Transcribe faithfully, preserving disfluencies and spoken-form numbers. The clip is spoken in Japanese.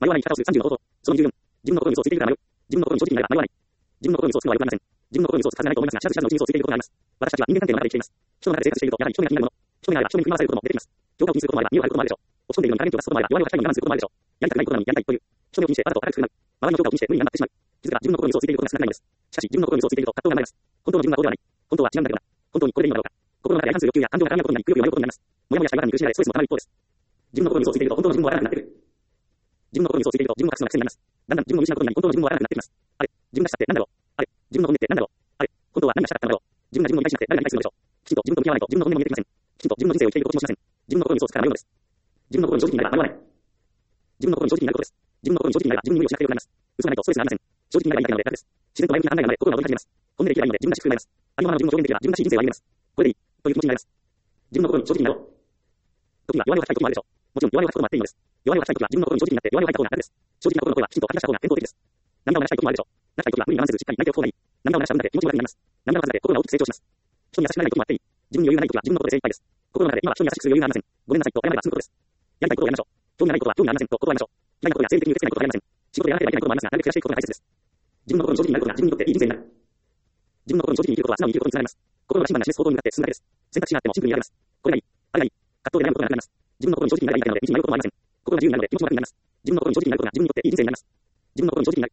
迷わない生き方をするさんじゅうの方法。そのにじゅうよん。自分の心に嘘をついているから迷う。自分の心に正直になれば迷わない。自分の心に嘘をつくのはよくありません。自分の心に嘘をつくはずがないと思いますが、しゃずしゃずのうちに嘘をついていることがあります。私たちは人間関係の中で生きています。人の中で生活していると、やはり人目が気になるもの。人目があれば人目に振り回されることも出てきます。境界を気にすることもあれば身を張ることもあるでしょう。落ち込んでいるのにタレントを出すこともあれば弱みを書きたいのに我慢することもあるでしょう。やりたくないことなのにやりたいという。人目を気にしてわざと明るく振る舞う。周りの評価を気にして無理になってしまう。気づくが自分の心に嘘をついていることが少なくないのです。しかし自分の心に嘘をついていると葛藤が生まれます。本当の自分はこうではない。本当は違うんだけどな。本当にこれでいいのだろうか。心の中で相反する欲求や感情が絡み合うことになり、くよくよ迷うことになります。もやもやした違和感に苦しめられ、ストレスも溜まる一方です。自分の心に嘘をついていると本当の自分もわからなくなってくる。自分の心に嘘をついていると自分を隠すのが癖になります。だんだん自分を見失うことになり、本当の自分もわからなくなってきます。あれ、自分がしたって何だろう。あれ、自分の本音って何だろう。あれ、本当は何がしたかったのだろう。自分が自分を理解しなくて誰が理解するのでしょう。きちんと自分と向き合わないと自分の本音も見えてきません。きちんと自分の人生を生きていることもしません。自分の心に嘘をつくから迷うのです。自分の心に正直になれば迷わない。自分の心に正直になることです。自分の心に正直になれば自分に無理をしなくてよくなります。嘘がないとストレスがありません。正直になればいいだけなので楽です。自然と前向きな考えが生まれ、心が躍り始めます。本音で生きればいいので自分らしく振る舞います。ありのままの自分を表現できれば自分らしい人生を歩めます。これでいいという気持ちになります。自分の心に正直になろう。時には弱みを吐きたい時もあるでしょう。もちろん弱みを吐くこともあっていいのです。弱みを吐きたい時は自分の心に正直になって弱みを吐いた方が楽です。正直な心の声はきちんと吐き出した方が伝統的です。涙を流したい時もあるでしょう。泣きたい時は無理に我慢せずしっかり泣いておく方がいい。涙を流した分だけ気持ちが楽になります。涙の数だけ心が大きく成長します。人に優しくなれない時もあっていい。自分に余裕がない時は自分のことで精一杯です。心の中で今は人に優しくする余裕がありません。ごめんなさいと謝れば済むことです。やりたいことをやりましょう。興味がないことは興味がありませんと心をやりましょう。嫌いなことや生理的に受け付けないことはやりません。仕事でやらなければいけないこともありますが、なるべく増やしていくことが大切です。自分の心に正直になることが自分にとっていい人生になる。自分の心に正直に生きることは素直に生きることにつながります。心が審判が示す方向に向かって進むだけです。選択肢があってもシンプルに選べます。これがいい。あれがいい。葛藤で悩むことがなくなります。自分の心に正直になればいいだけなので、道に迷うこともありません。心が自由になるので気持ちも楽になります。自分の心に正直になることが自分にとっていい人生になります。自分の心に正直になる。